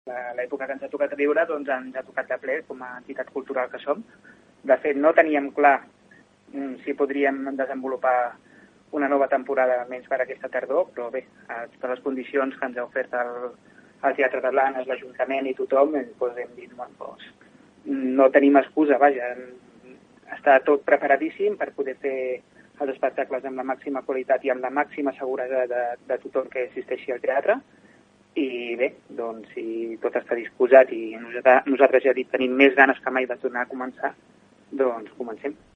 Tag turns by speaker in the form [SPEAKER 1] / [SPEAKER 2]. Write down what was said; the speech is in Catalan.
[SPEAKER 1] l'època que ens ha tocat viure doncs ens ha tocat de ple com a entitat cultural que som. De fet, no teníem clar si podríem desenvolupar una nova temporada menys per aquesta tardor, però bé, a totes les condicions que ens ha ofert el Teatre de Blanes, l'Ajuntament i tothom, doncs hem dit, no tenim excusa, vaja, està tot preparadíssim per poder fer els espectacles amb la màxima qualitat i amb la màxima seguretat de tothom que assisteixi al teatre. I bé, doncs, si tot està disposat i nosaltres ja tenim més ganes que mai de tornar a començar, doncs comencem.